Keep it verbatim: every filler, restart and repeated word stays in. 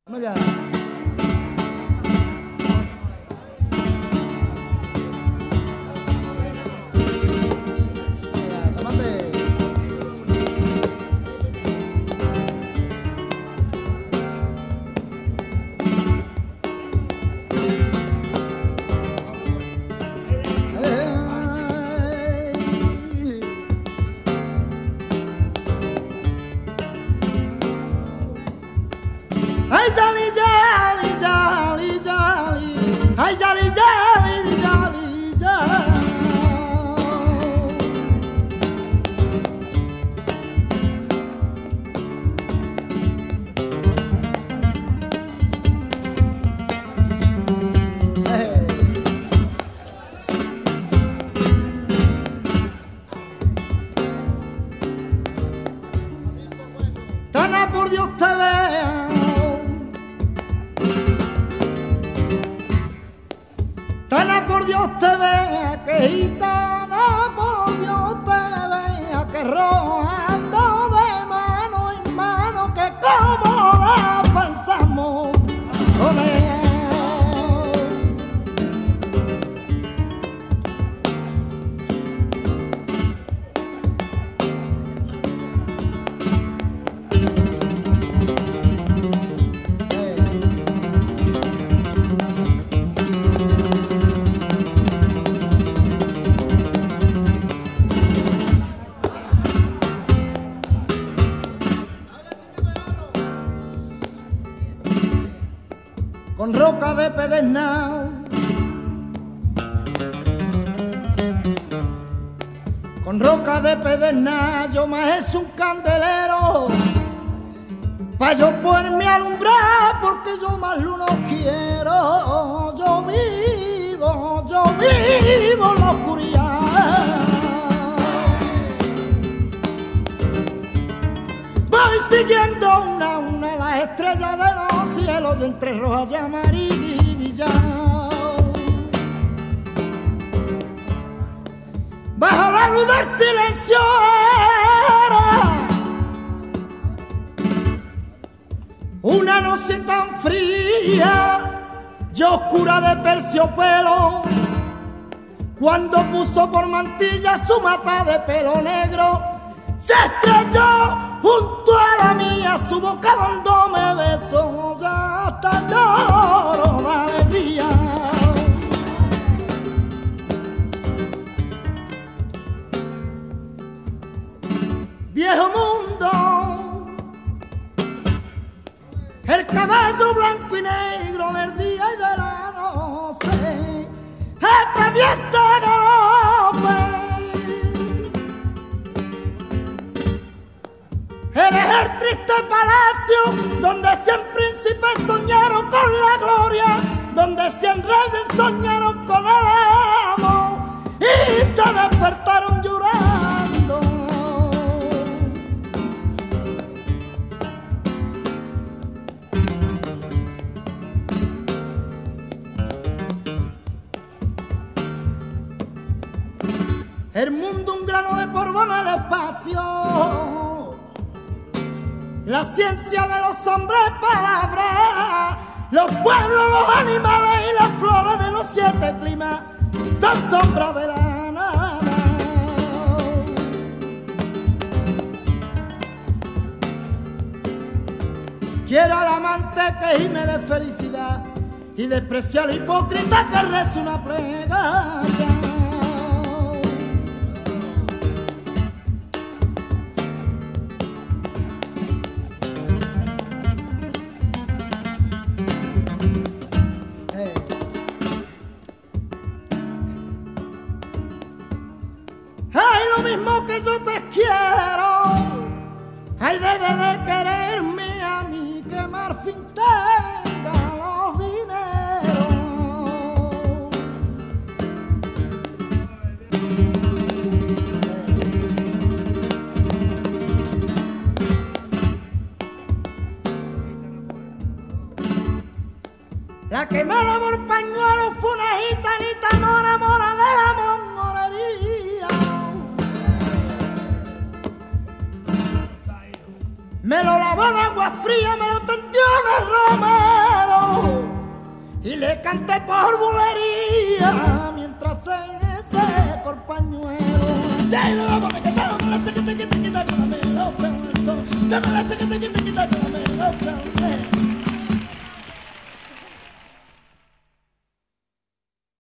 Allá. Ay, jolly, jolly, jolly, jolly. Ay, jolly, jolly, jolly, jolly. Hey. Tana, por Dios te vea. Tana, por Dios te vea, que gitana, por Dios te vea, que rodando de mano en mano, que como la falsamos con él. Con roca de pedernal, con roca de pedernal, yo me es un candelero, pa' yo poderme alumbrar, porque yo más luz no quiero, yo vivo, yo vivo en la oscuridad. Voy siguiendo una a una las estrellas de los cielos, entre rojas y amarillas. Bajo la luz del silencio era una noche tan fría y oscura de terciopelo, cuando puso por mantilla su mata de pelo negro, se estrelló junto a la mía, su boca dándome besos, ya hasta lloro de alegría. Viejo mundo, el caballo blanco y negro del día y de la noche atraviesa galope. Eres el triste palacio donde cien príncipes soñaron con la gloria, donde cien reyes soñaron con el amor y se despertaron llorando. El mundo un grano de polvo en el espacio, la ciencia de los hombres palabras, los pueblos, los animales y las flores de los siete climas son sombras de la nada. Quiero al amante que gime de felicidad y desprecio al hipócrita que reza una plegaria. Lo mismo que yo te quiero, ay, debe de quererme a mí, que Marfín tenga los dineros. La que me lavó el pañuelo fue una gitanita, no enamora de la morería. Me lo lavó en agua fría, me lo tendió en el romero. le canté por bulería mientras se secó el pañuelo. Ya, no, no, me quitaron, me la sé que te quita, quita, me la sé que te quita,